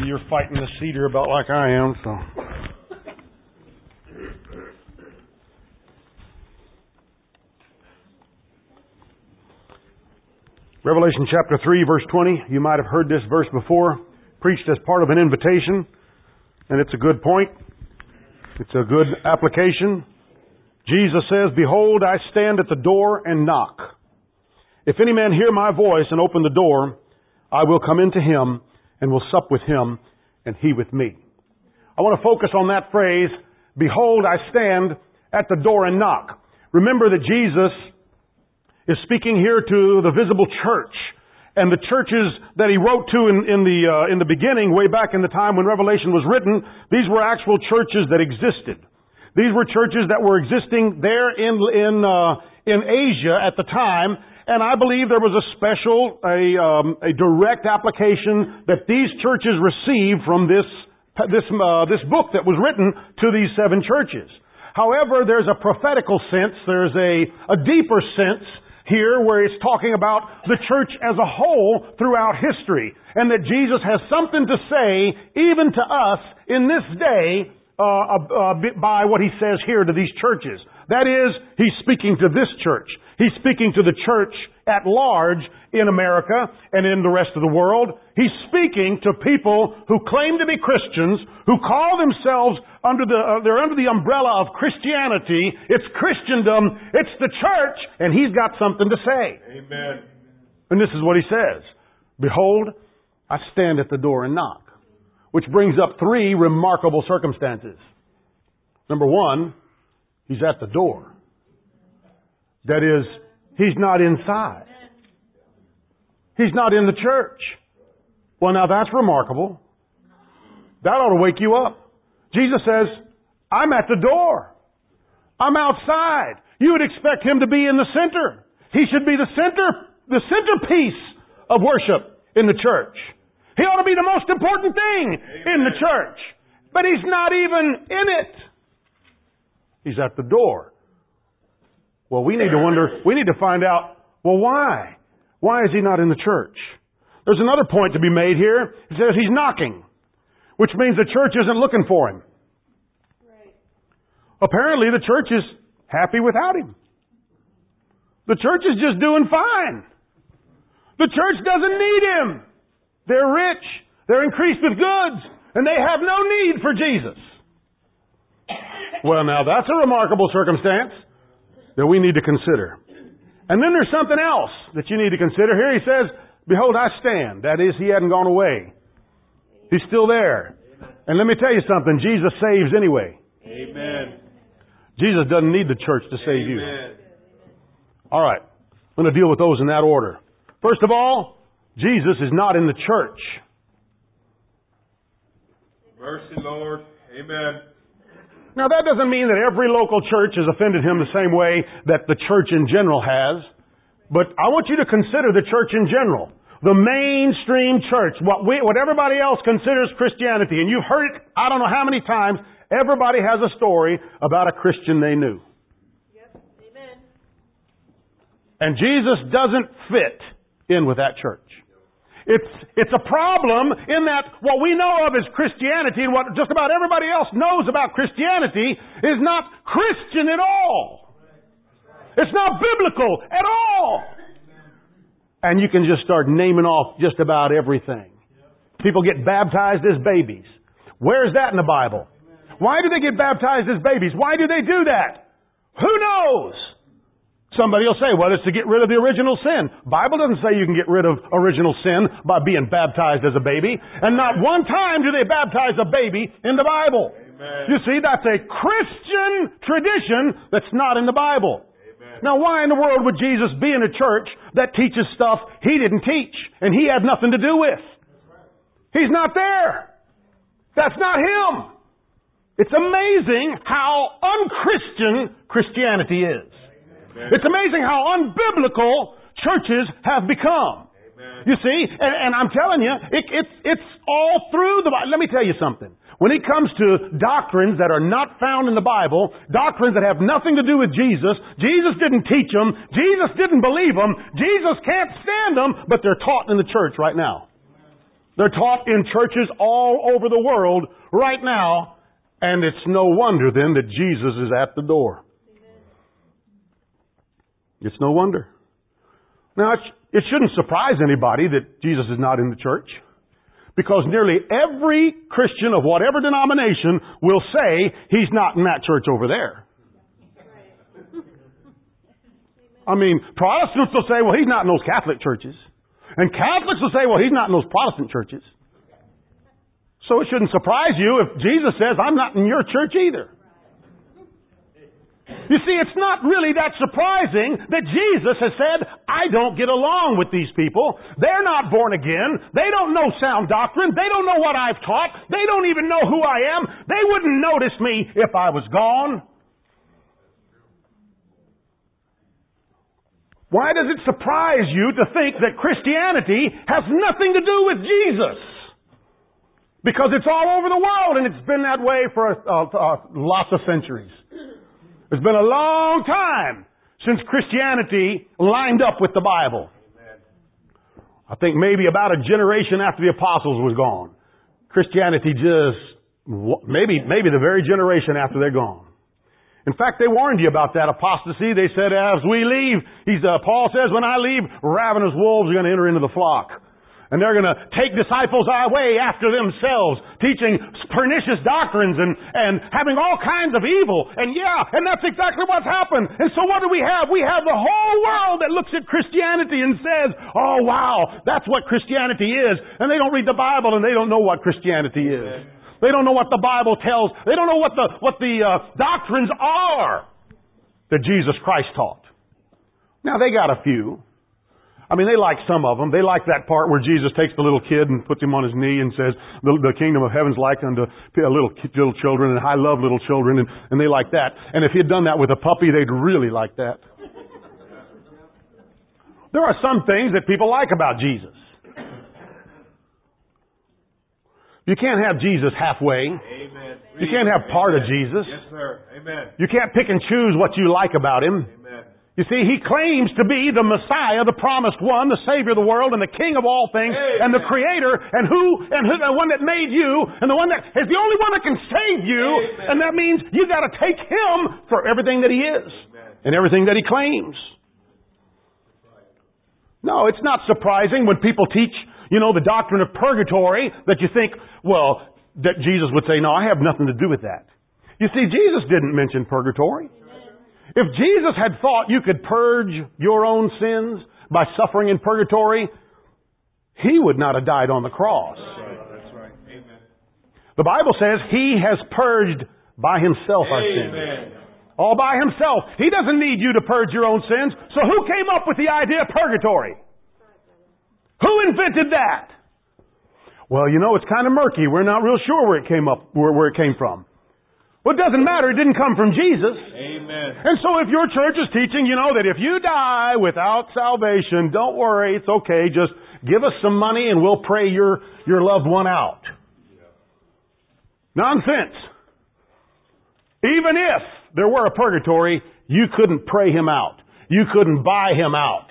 you're fighting the cedar about like I am, so. Revelation chapter 3, verse 20. You might have heard this verse before, preached as part of an invitation, and it's a good point. It's a good application. Jesus says, "Behold, I stand at the door and knock. If any man hear my voice and open the door, I will come into him and will sup with him and he with me." I want to focus on that phrase, "Behold, I stand at the door and knock." Remember that Jesus is speaking here to the visible church. And the churches that he wrote to in the beginning, way back in the time when Revelation was written, these were actual churches that existed. These were churches that were existing there in Asia at the time. And I believe there was a direct application that these churches received from this book that was written to these 7 churches. However, there's a prophetical sense, there's a deeper sense here where it's talking about the church as a whole throughout history, and that Jesus has something to say even to us in this day by what he says here to these churches. That is, he's speaking to this church. He's speaking to the church at large in America and in the rest of the world. He's speaking to people who claim to be Christians, who call themselves they're under the umbrella of Christianity. It's Christendom. It's the church, and he's got something to say. Amen. And this is what he says. "Behold, I stand at the door and knock." Which brings up 3 remarkable circumstances. Number 1, he's at the door. That is, he's not inside. He's not in the church. Well, now that's remarkable. That ought to wake you up. Jesus says, "I'm at the door. I'm outside." You would expect him to be in the center. He should be the centerpiece of worship in the church. He ought to be the most important thing in the church. But he's not even in it. He's at the door. Well, we need to find out, well, why? Why is he not in the church? There's another point to be made here. It says he's knocking, which means the church isn't looking for him. Right. Apparently, the church is happy without him. The church is just doing fine. The church doesn't need him. They're rich. They're increased with goods. And they have no need for Jesus. Well, now that's a remarkable circumstance that we need to consider. And then there's something else that you need to consider. Here he says, "Behold, I stand." That is, he hadn't gone away. He's still there. And let me tell you something. Jesus saves anyway. Amen. Jesus doesn't need the church to save you. Amen. All right. I'm going to deal with those in that order. First of all, Jesus is not in the church. Mercy, Lord. Amen. Now, that doesn't mean that every local church has offended him the same way that the church in general has. But I want you to consider the church in general. The mainstream church, what everybody else considers Christianity. And you've heard it, I don't know how many times, everybody has a story about a Christian they knew. Yep. Amen. And Jesus doesn't fit in with that church. It's a problem in that what we know of as Christianity and what just about everybody else knows about Christianity is not Christian at all. It's not biblical at all. And you can just start naming off just about everything. People get baptized as babies. Where's that in the Bible? Why do they get baptized as babies? Why do they do that? Who knows? Somebody will say, well, it's to get rid of the original sin. Bible doesn't say you can get rid of original sin by being baptized as a baby. And not one time do they baptize a baby in the Bible. Amen. You see, that's a Christian tradition that's not in the Bible. Amen. Now, why in the world would Jesus be in a church that teaches stuff he didn't teach and he had nothing to do with? He's not there. That's not him. It's amazing how unchristian Christianity is. Amen. It's amazing how unbiblical churches have become. Amen. You see, and I'm telling you, it's all through the Bible. Let me tell you something. When it comes to doctrines that are not found in the Bible, doctrines that have nothing to do with Jesus, Jesus didn't teach them, Jesus didn't believe them, Jesus can't stand them, but they're taught in the church right now. They're taught in churches all over the world right now, and it's no wonder then that Jesus is at the door. It's no wonder. Now, it shouldn't surprise anybody that Jesus is not in the church, because nearly every Christian of whatever denomination will say he's not in that church over there. I mean, Protestants will say, well, he's not in those Catholic churches. And Catholics will say, well, he's not in those Protestant churches. So it shouldn't surprise you if Jesus says, I'm not in your church either. You see, it's not really that surprising that Jesus has said, I don't get along with these people. They're not born again. They don't know sound doctrine. They don't know what I've taught. They don't even know who I am. They wouldn't notice me if I was gone. Why does it surprise you to think that Christianity has nothing to do with Jesus? Because it's all over the world, and it's been that way for lots of centuries. It's been a long time since Christianity lined up with the Bible. I think maybe about a generation after the apostles was gone. Christianity maybe the very generation after they're gone. In fact, they warned you about that apostasy. They said, as we leave, Paul says, when I leave, ravenous wolves are going to enter into the flock. And they're going to take disciples away after themselves, teaching pernicious doctrines and having all kinds of evil. And that's exactly what's happened. And so what do we have? We have the whole world that looks at Christianity and says, oh wow, that's what Christianity is. And they don't read the Bible and they don't know what Christianity is. They don't know what the Bible tells. They don't know what the doctrines are that Jesus Christ taught. Now, they got a few. I mean, they like some of them. They like that part where Jesus takes the little kid and puts him on his knee and says, the kingdom of heaven's like unto little children, and I love little children, and they like that. And if he'd done that with a puppy, they'd really like that. There are some things that people like about Jesus. You can't have Jesus halfway. Amen. You can't have part of Jesus. Yes, sir. Amen. You can't pick and choose what you like about Him. Amen. You see, He claims to be the Messiah, the promised one, the Savior of the world, and the King of all things, and the Creator, and the one that made you, and the one that is the only one that can save you. Amen. And that means you got to take Him for everything that He is. Amen. And everything that He claims. No, it's not surprising when people teach, the doctrine of purgatory, that you think, well, that Jesus would say, no, I have nothing to do with that. You see, Jesus didn't mention purgatory. If Jesus had thought you could purge your own sins by suffering in purgatory, He would not have died on the cross. That's right. Amen. The Bible says He has purged by Himself our sins. All by Himself. He doesn't need you to purge your own sins. So who came up with the idea of purgatory? Who invented that? Well, it's kind of murky. We're not real sure where it came from. Well, it doesn't matter. It didn't come from Jesus. Amen. And so if your church is teaching, that if you die without salvation, don't worry, it's okay. Just give us some money and we'll pray your loved one out. Nonsense. Even if there were a purgatory, you couldn't pray him out. You couldn't buy him out.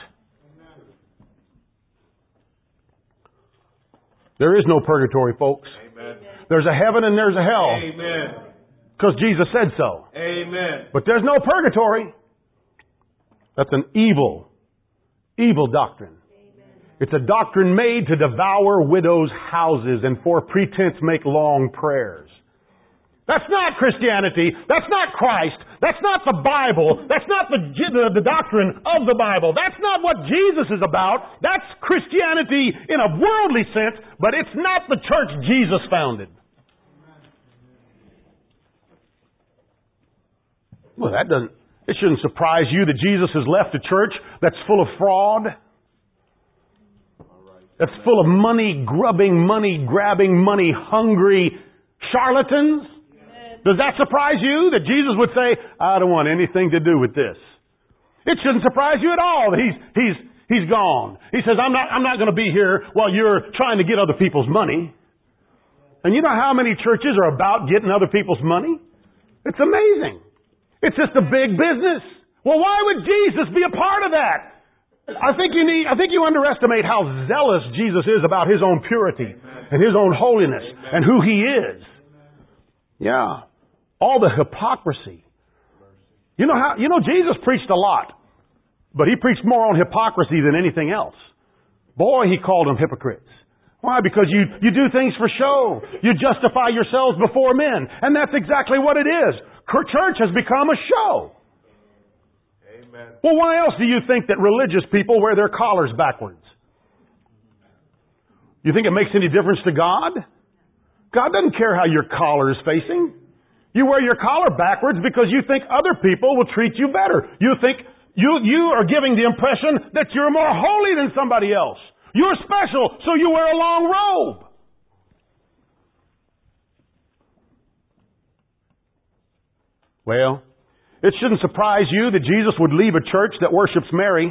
There is no purgatory, folks. Amen. There's a heaven and there's a hell. Amen. Because Jesus said so. Amen. But there's no purgatory. That's an evil doctrine. Amen. It's a doctrine made to devour widows' houses and for pretense make long prayers. That's not Christianity. That's not Christ. That's not the Bible. That's not the doctrine of the Bible. That's not what Jesus is about. That's Christianity in a worldly sense, but it's not the church Jesus founded. Well, it shouldn't surprise you that Jesus has left a church that's full of fraud. That's full of money-grubbing, money-grabbing, money-hungry charlatans. Does that surprise you that Jesus would say, I don't want anything to do with this? It shouldn't surprise you at all that he's gone. He says, I'm not going to be here while you're trying to get other people's money. And you know how many churches are about getting other people's money? It's amazing. It's just a big business. Well, why would Jesus be a part of that? I think you underestimate how zealous Jesus is about His own purity. and His own holiness and who He is. Yeah. All the hypocrisy. You know Jesus preached a lot, but He preached more on hypocrisy than anything else. Boy, He called them hypocrites. Why? Because you do things for show. You justify yourselves before men. And that's exactly what it is. Church has become a show. Amen. Well, why else do you think that religious people wear their collars backwards? You think it makes any difference to God? God doesn't care how your collar is facing. You wear your collar backwards because you think other people will treat you better. You think you are giving the impression that you're more holy than somebody else. You're special, so you wear a long robe. Well, it shouldn't surprise you that Jesus would leave a church that worships Mary.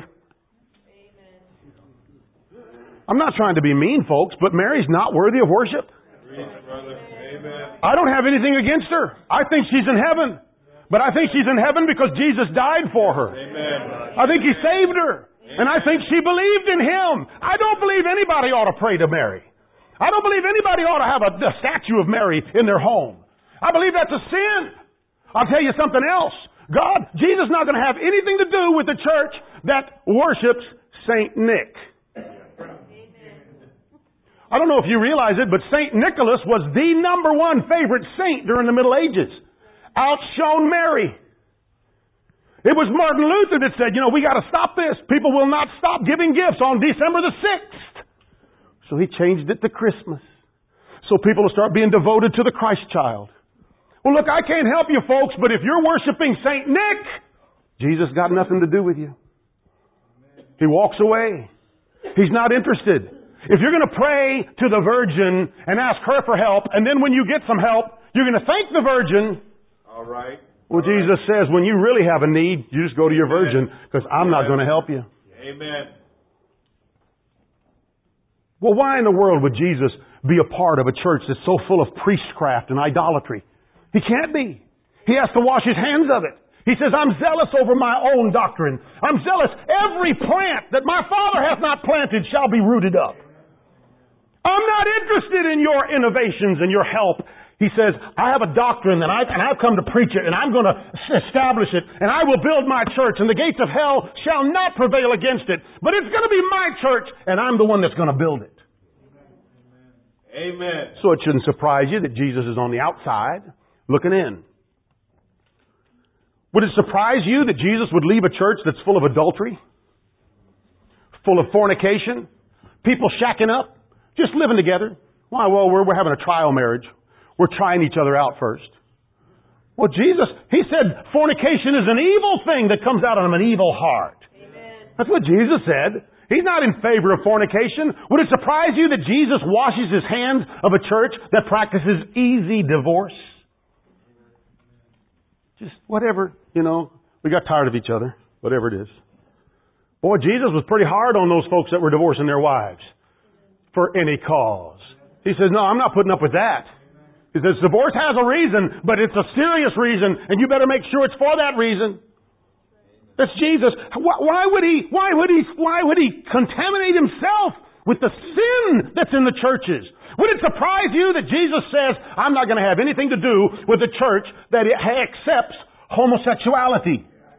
I'm not trying to be mean, folks, but Mary's not worthy of worship. I don't have anything against her. I think she's in heaven. But I think she's in heaven because Jesus died for her. I think He saved her. And I think she believed in Him. I don't believe anybody ought to pray to Mary. I don't believe anybody ought to have a statue of Mary in their home. I believe that's a sin. I'll tell you something else. Jesus is not going to have anything to do with the church that worships Saint Nick. I don't know if you realize it, but Saint Nicholas was the #1 favorite saint during the Middle Ages. Outshone Mary. It was Martin Luther that said, we got to stop this. People will not stop giving gifts on December the 6th. So he changed it to Christmas. So people will start being devoted to the Christ child. Well, look, I can't help you folks, but if you're worshiping Saint Nick, Jesus got nothing to do with you. He walks away. He's not interested. If you're going to pray to the Virgin and ask her for help, and then when you get some help, you're going to thank the Virgin. All right. Well, Jesus says, when you really have a need, you just go to your Virgin, because I'm not going to help you. Amen. Well, why in the world would Jesus be a part of a church that's so full of priestcraft and idolatry? He can't be. He has to wash his hands of it. He says, I'm zealous over my own doctrine. I'm zealous. Every plant that my Father hath not planted shall be rooted up. I'm not interested in your innovations and your help. He says, I have a doctrine and I've come to preach it and I'm going to establish it and I will build my church and the gates of hell shall not prevail against it. But it's going to be my church and I'm the one that's going to build it. Amen. So it shouldn't surprise you that Jesus is on the outside looking in. Would it surprise you that Jesus would leave a church that's full of adultery? Full of fornication? People shacking up? Just living together? Why? Well, we're having a trial marriage. We're trying each other out first. Well, Jesus, He said fornication is an evil thing that comes out of an evil heart. Amen. That's what Jesus said. He's not in favor of fornication. Would it surprise you that Jesus washes His hands of a church that practices easy divorce? Just whatever, we got tired of each other, whatever it is. Boy, Jesus was pretty hard on those folks that were divorcing their wives for any cause. He says, no, I'm not putting up with that. He says, divorce has a reason, but it's a serious reason, and you better make sure it's for that reason. That's Jesus. Why would he contaminate Himself with the sin that's in the churches? Would it surprise you that Jesus says, I'm not going to have anything to do with a church that accepts homosexuality?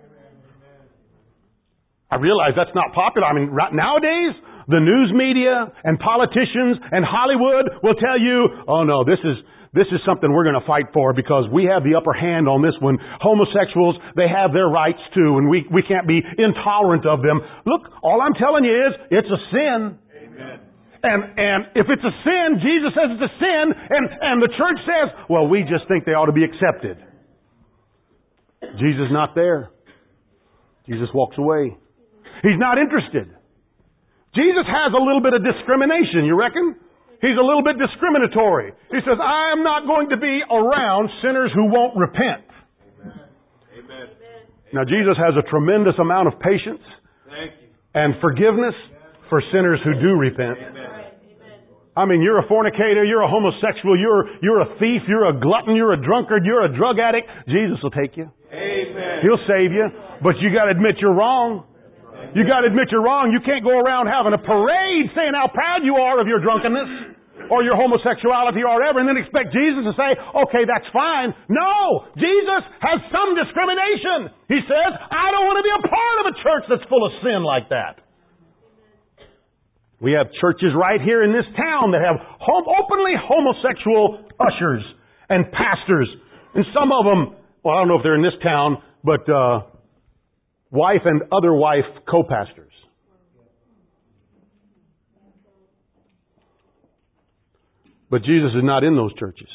I realize that's not popular. Nowadays, the news media and politicians and Hollywood will tell you, oh no, this is something we're going to fight for because we have the upper hand on this one. Homosexuals, they have their rights too, and we can't be intolerant of them. Look, all I'm telling you is, it's a sin. Amen. And if it's a sin, Jesus says it's a sin, and the church says, well, we just think they ought to be accepted. Jesus is not there. Jesus walks away. He's not interested. Jesus has a little bit of discrimination, you reckon? He's a little bit discriminatory. He says, I am not going to be around sinners who won't repent. Amen. Now, Jesus has a tremendous amount of patience and forgiveness for sinners who do repent. Amen. You're a fornicator, you're a homosexual, you're a thief, you're a glutton, you're a drunkard, you're a drug addict. Jesus will take you. Amen. He'll save you. But you got to admit you're wrong. You got to admit you're wrong. You can't go around having a parade saying how proud you are of your drunkenness. or your homosexuality or whatever, and then expect Jesus to say, okay, that's fine. No! Jesus has some discrimination. He says, I don't want to be a part of a church that's full of sin like that. We have churches right here in this town that have openly homosexual ushers and pastors. And some of them, well, I don't know if they're in this town, but wife and other wife co-pastors. But Jesus is not in those churches.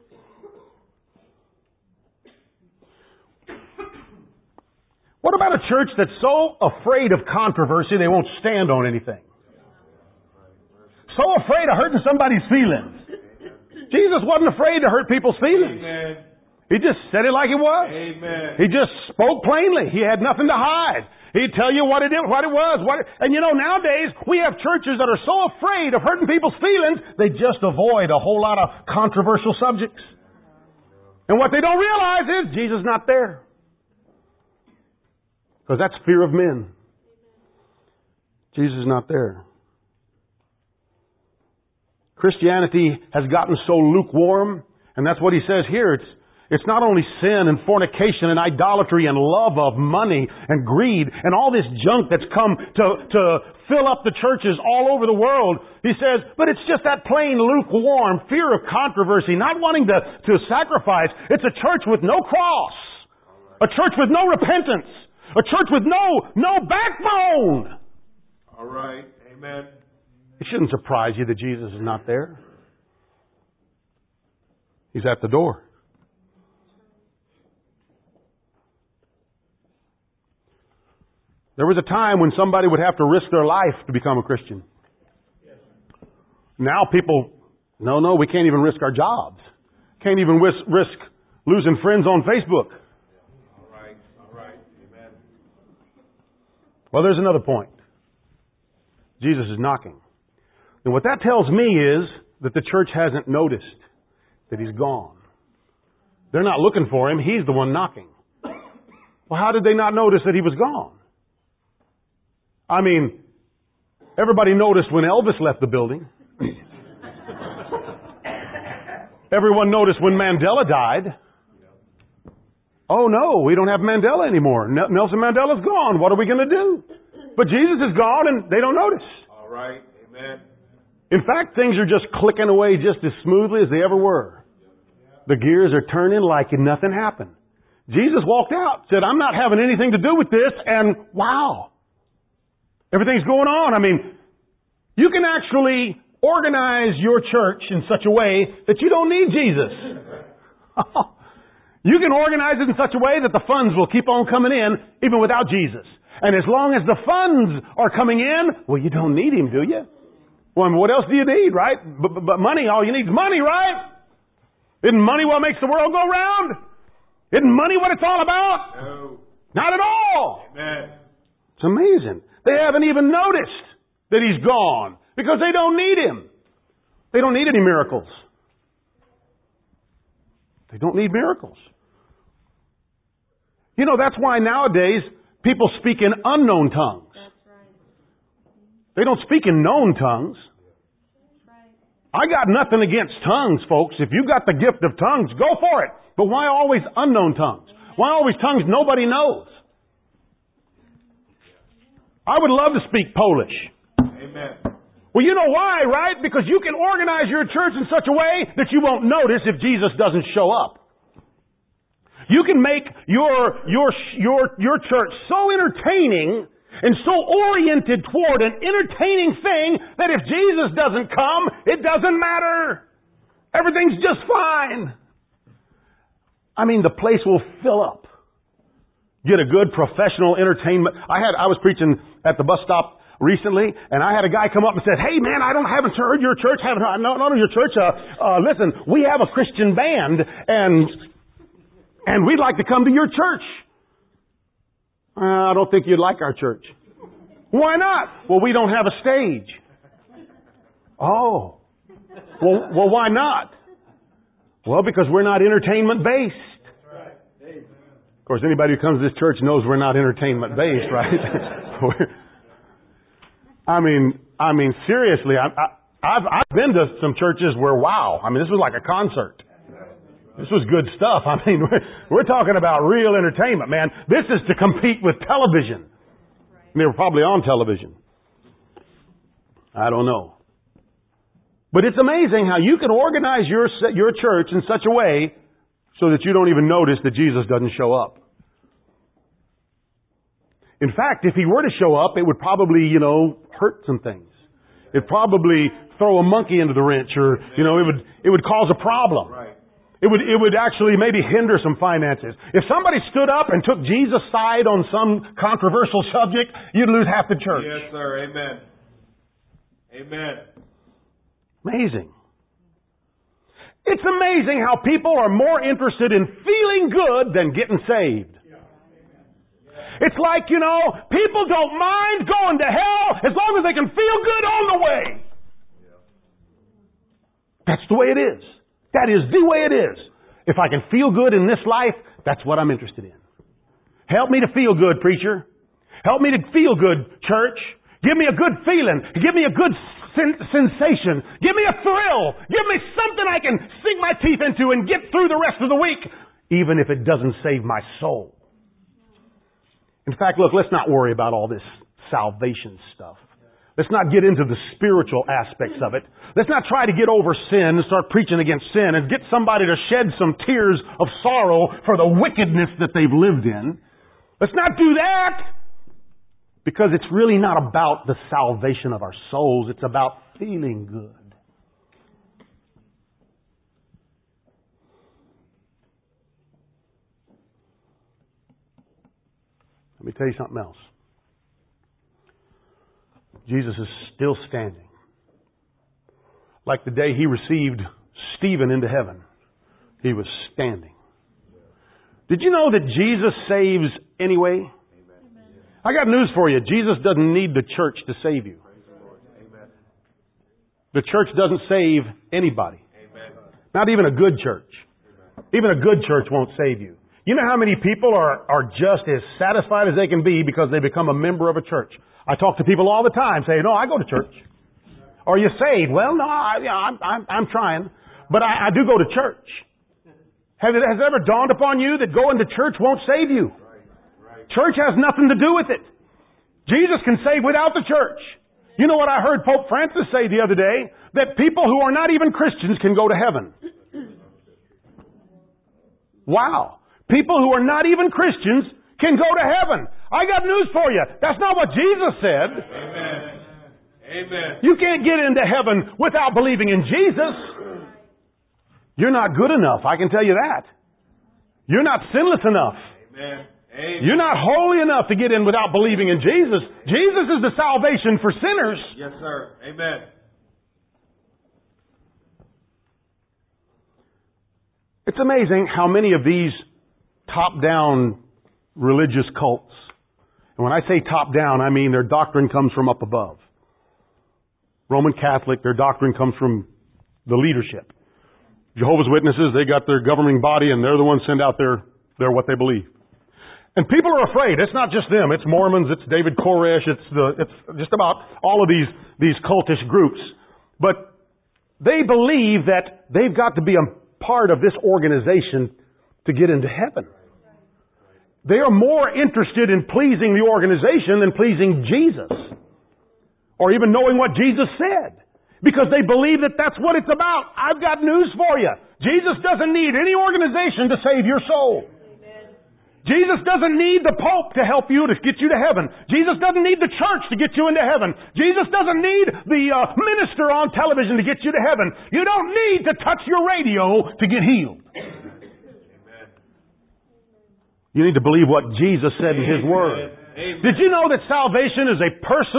What about a church that's so afraid of controversy they won't stand on anything? So afraid of hurting somebody's feelings. Jesus wasn't afraid to hurt people's feelings. Amen. He just said it like it was. Amen. He just spoke plainly. He had nothing to hide. He'd tell you what it was. And you know, nowadays, we have churches that are so afraid of hurting people's feelings, they just avoid a whole lot of controversial subjects. And what they don't realize is Jesus is not there. Because that's fear of men. Jesus is not there. Christianity has gotten so lukewarm, and that's what he says here. It's not only sin and fornication and idolatry and love of money and greed and all this junk that's come to fill up the churches all over the world. He says, but it's just that plain lukewarm fear of controversy, not wanting to sacrifice. It's a church with no cross. A church with no repentance. A church with no backbone. All right. Amen. It shouldn't surprise you that Jesus is not there. He's at the door. There was a time when somebody would have to risk their life to become a Christian. Now people, no, we can't even risk our jobs. Can't even risk losing friends on Facebook. All right. Amen. Well, there's another point. Jesus is knocking. And what that tells me is that the church hasn't noticed that He's gone. They're not looking for Him. He's the one knocking. Well, how did they not notice that He was gone? I mean, everybody noticed when Elvis left the building. Everyone noticed when Mandela died. Oh no, we don't have Mandela anymore. Nelson Mandela's gone. What are we going to do? But Jesus is gone and they don't notice. All right. Amen. In fact, things are just clicking away just as smoothly as they ever were. The gears are turning like nothing happened. Jesus walked out, said, I'm not having anything to do with this, and wow. Everything's going on. I mean, you can actually organize your church in such a way that you don't need Jesus. You can organize it in such a way that the funds will keep on coming in even without Jesus. And as long as the funds are coming in, well, you don't need Him, do you? Well, I mean, what else do you need, right? But money, all you need is money, right? Isn't money what makes the world go round? Isn't money what it's all about? No. Not at all. Amen. It's amazing. They haven't even noticed that He's gone because they don't need Him. They don't need any miracles. They don't need miracles. You know, that's why nowadays people speak in unknown tongues. That's right. They don't speak in known tongues. That's right. I got nothing against tongues, folks. If you got the gift of tongues, go for it. But why always unknown tongues? Why always tongues nobody knows? I would love to speak Polish. Amen. Well, you know why, right? Because you can organize your church in such a way that you won't notice if Jesus doesn't show up. You can make your church so entertaining and so oriented toward an entertaining thing that if Jesus doesn't come, it doesn't matter. Everything's just fine. I mean, the place will fill up. Get a good professional entertainment. I was preaching at the bus stop recently, and I had a guy come up and said, "Hey man, haven't heard your church. Not your church. Listen, we have a Christian band, and we'd like to come to your church." I don't think you'd like our church. Why not? Well, we don't have a stage. Oh, well, why not? Well, because we're not entertainment based. Of course, anybody who comes to this church knows we're not entertainment based, right? I mean, seriously, I've been to some churches where, wow, I mean, this was like a concert. This was good stuff. I mean, we're talking about real entertainment, man. This is to compete with television. And they were probably on television. I don't know. But it's amazing how you can organize your church in such a way so that you don't even notice that Jesus doesn't show up. In fact, if He were to show up, it would probably, hurt some things. It'd probably throw a monkey into the wrench, or, it would cause a problem. Right. It would actually maybe hinder some finances. If somebody stood up and took Jesus' side on some controversial subject, you'd lose half the church. Yes, sir. Amen. Amen. Amazing. It's amazing how people are more interested in feeling good than getting saved. It's like, people don't mind going to hell as long as they can feel good on the way. That's the way it is. That is the way it is. If I can feel good in this life, that's what I'm interested in. Help me to feel good, preacher. Help me to feel good, church. Give me a good feeling. Give me a good sensation. Give me a thrill. Give me something I can sink my teeth into and get through the rest of the week, even if it doesn't save my soul. In fact, look, let's not worry about all this salvation stuff. Let's not get into the spiritual aspects of it. Let's not try to get over sin and start preaching against sin and get somebody to shed some tears of sorrow for the wickedness that they've lived in. Let's not do that. Because it's really not about the salvation of our souls. It's about feeling good. Let me tell you something else. Jesus is still standing. Like the day He received Stephen into heaven, He was standing. Did you know that Jesus saves anyway? I got news for you. Jesus doesn't need the church to save you. The church doesn't save anybody. Not even a good church. Even a good church won't save you. You know how many people are just as satisfied as they can be because they become a member of a church? I talk to people all the time saying, no, I go to church. Are you saved? Well, no, I'm trying. But I do go to church. Has it ever dawned upon you that going to church won't save you? Church has nothing to do with it. Jesus can save without the church. You know what I heard Pope Francis say the other day? That people who are not even Christians can go to heaven. Wow. People who are not even Christians can go to heaven. I got news for you. That's not what Jesus said. Amen. Amen. You can't get into heaven without believing in Jesus. You're not good enough. I can tell you that. You're not sinless enough. Amen. Amen. You're not holy enough to get in without believing in Jesus. Jesus is the salvation for sinners. Yes, sir. Amen. It's amazing how many of these top-down religious cults, and when I say top-down, I mean their doctrine comes from up above. Roman Catholic, their doctrine comes from the leadership. Jehovah's Witnesses, they got their governing body and they're the ones send out their what they believe. And people are afraid. It's not just them. It's Mormons. It's David Koresh. It's just about all of these cultish groups. But they believe that they've got to be a part of this organization to get into heaven. They are more interested in pleasing the organization than pleasing Jesus. Or even knowing what Jesus said. Because they believe that that's what it's about. I've got news for you. Jesus doesn't need any organization to save your soul. Jesus doesn't need the Pope to help you to get you to heaven. Jesus doesn't need the church to get you into heaven. Jesus doesn't need the minister on television to get you to heaven. You don't need to touch your radio to get healed. Amen. You need to believe what Jesus said in His Word. Amen. Did you know that salvation is a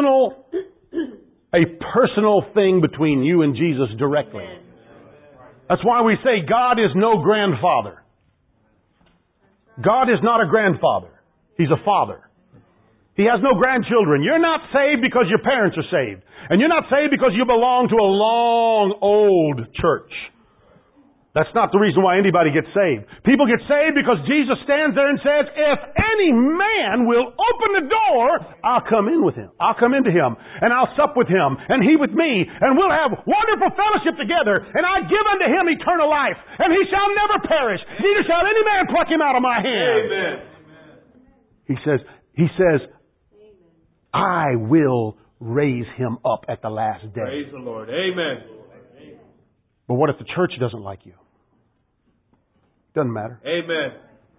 personal thing between you and Jesus directly? That's why we say God is no grandfather. God is not a grandfather. He's a father. He has no grandchildren. You're not saved because your parents are saved. And you're not saved because you belong to a long, old church. That's not the reason why anybody gets saved. People get saved because Jesus stands there and says, if any man will open the door, I'll come in with him. I'll come into him, and I'll sup with him, and he with me, and we'll have wonderful fellowship together, and I give unto him eternal life, and he shall never perish, neither shall any man pluck him out of my hand. Amen. He says, I will raise him up at the last day. Praise the Lord. Amen. But what if the church doesn't like you? Doesn't matter. Amen.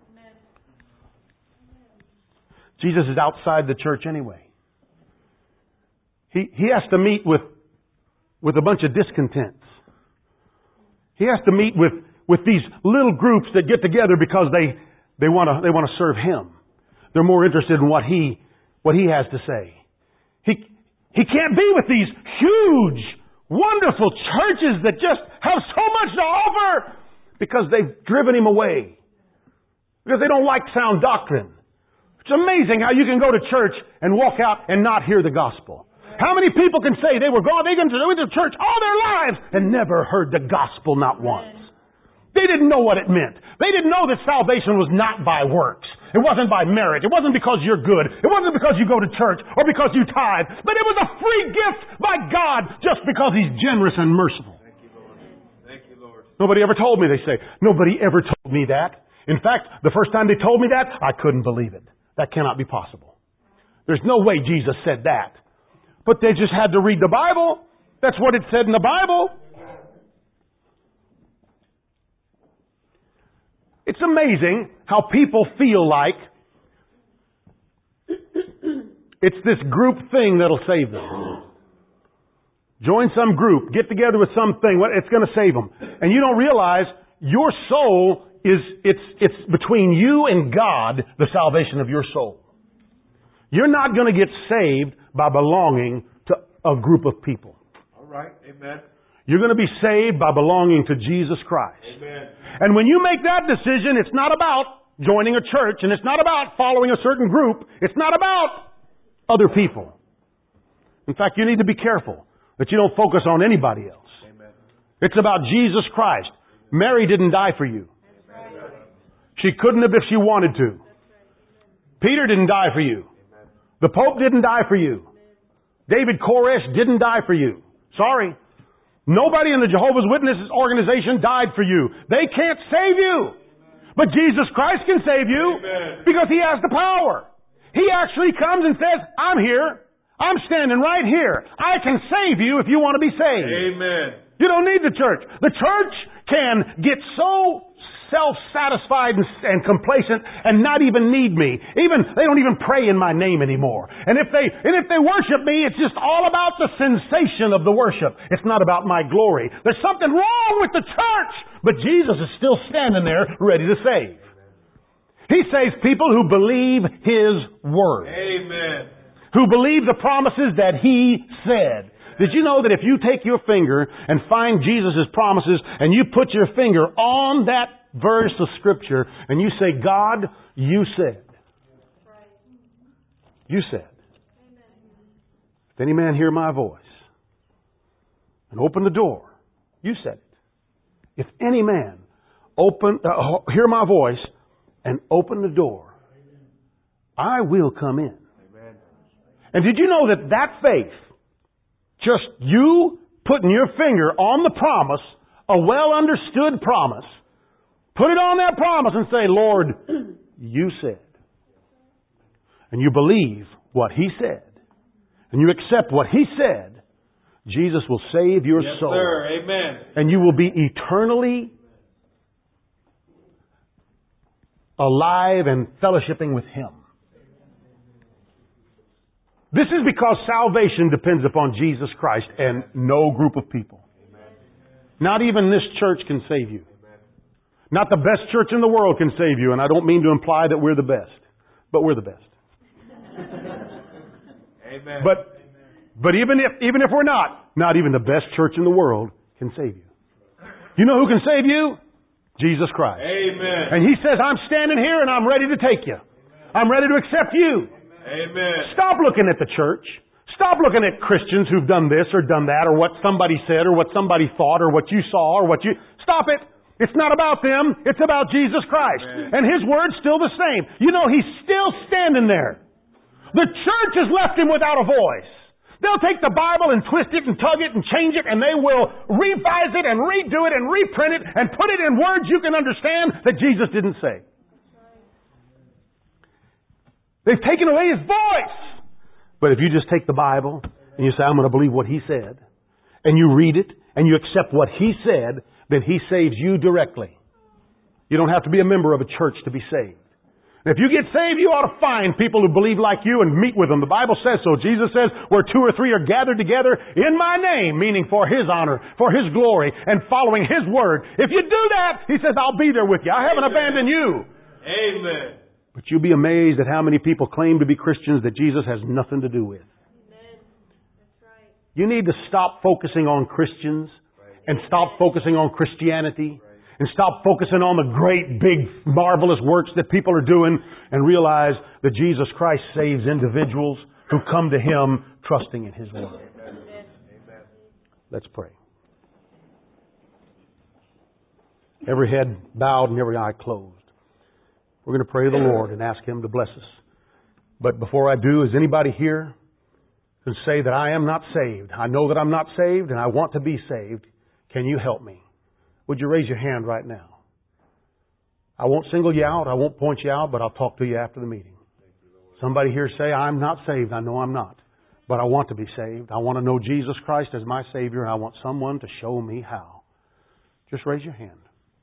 Jesus is outside the church anyway. He has to meet with a bunch of discontents. He has to meet with these little groups that get together because they want to serve him. They're more interested in what he has to say. He can't be with these huge, wonderful churches that just have so much to offer because they've driven him away. Because they don't like sound doctrine. It's amazing how you can go to church and walk out and not hear the gospel. How many people can say they were going to church all their lives and never heard the gospel not once? They didn't know what it meant. They didn't know that salvation was not by works. It wasn't by merit. It wasn't because you're good. It wasn't because you go to church or because you tithe. But it was a free gift by God just because He's generous and merciful. Thank you, Lord. Thank you, Lord. Nobody ever told me, they say. Nobody ever told me that. In fact, the first time they told me that, I couldn't believe it. That cannot be possible. There's no way Jesus said that. But they just had to read the Bible. That's what it said in the Bible. It's amazing how people feel like it's this group thing that'll save them. Join some group, get together with something, it's going to save them. And you don't realize your soul it's between you and God, the salvation of your soul. You're not going to get saved by belonging to a group of people. All right. Amen. You're going to be saved by belonging to Jesus Christ. Amen. And when you make that decision, it's not about joining a church, and it's not about following a certain group. It's not about other people. In fact, you need to be careful that you don't focus on anybody else. Amen. It's about Jesus Christ. Mary didn't die for you. She couldn't have if she wanted to. Peter didn't die for you. The Pope didn't die for you. David Koresh didn't die for you. Sorry. Nobody in the Jehovah's Witnesses organization died for you. They can't save you. But Jesus Christ can save you because He has the power. He actually comes and says, I'm here. I'm standing right here. I can save you if you want to be saved. Amen. You don't need the church. The church can get so self-satisfied and complacent and not even need me. They don't even pray in my name anymore. And if they worship me, it's just all about the sensation of the worship. It's not about my glory. There's something wrong with the church, but Jesus is still standing there ready to save. He saves people who believe His word. Amen. Who believe the promises that He said. Did you know that if you take your finger and find Jesus' promises and you put your finger on that verse of Scripture and you say, God, you said. You said. If any man hear my voice and open the door, you said it. If any man hear my voice and open the door, I will come in. Amen. And did you know that faith, just you putting your finger on the promise, a well understood promise, put it on that promise and say, Lord, you said. And you believe what He said. And you accept what He said. Jesus will save your soul. Yes, sir. Amen. And you will be eternally alive and fellowshipping with Him. This is because salvation depends upon Jesus Christ and no group of people. Not even this church can save you. Not the best church in the world can save you, and I don't mean to imply that we're the best, but we're the best. Amen. But even if we're not even the best church in the world can save you. You know who can save you? Jesus Christ. Amen. And He says, I'm standing here and I'm ready to take you. I'm ready to accept you. Amen. Stop looking at the church. Stop looking at Christians who've done this or done that or what somebody said or what somebody thought or what you saw or what you... Stop it. It's not about them. It's about Jesus Christ. Amen. And His Word's still the same. You know, He's still standing there. The church has left Him without a voice. They'll take the Bible and twist it and tug it and change it, and they will revise it and redo it and reprint it and put it in words you can understand that Jesus didn't say. They've taken away His voice. But if you just take the Bible and you say, I'm going to believe what He said, and you read it and you accept what He said, then He saves you directly. You don't have to be a member of a church to be saved. And if you get saved, you ought to find people who believe like you and meet with them. The Bible says so. Jesus says, where 2 or 3 are gathered together in my name, meaning for His honor, for His glory, and following His word. If you do that, He says, I'll be there with you. I haven't abandoned you. Amen. But you'll be amazed at how many people claim to be Christians that Jesus has nothing to do with. Amen. That's right. You need to stop focusing on Christians and stop focusing on Christianity and stop focusing on the great, big, marvelous works that people are doing and realize that Jesus Christ saves individuals who come to Him trusting in His Word. Amen. Let's pray. Every head bowed and every eye closed. We're going to pray to the Lord and ask Him to bless us. But before I do, is anybody here who say that I am not saved? I know that I'm not saved and I want to be saved. Can you help me? Would you raise your hand right now? I won't single you out. I won't point you out, but I'll talk to you after the meeting. Somebody here say, I'm not saved. I know I'm not. But I want to be saved. I want to know Jesus Christ as my Savior, and I want someone to show me how. Just raise your hand.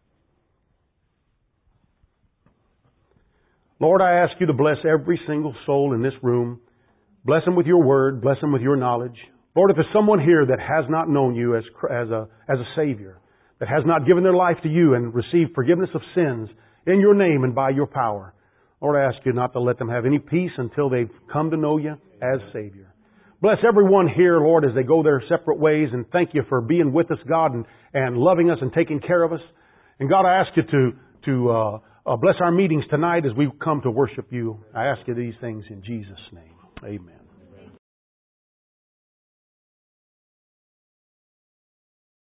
Lord, I ask You to bless every single soul in this room. Bless them with Your Word. Bless them with Your knowledge. Lord, if there's someone here that has not known You as a Savior, that has not given their life to You and received forgiveness of sins in Your name and by Your power, Lord, I ask You not to let them have any peace until they've come to know You as Savior. Bless everyone here, Lord, as they go their separate ways, and thank You for being with us, God, and loving us and taking care of us. And God, I ask You to bless our meetings tonight as we come to worship You. I ask You these things in Jesus' name. Amen.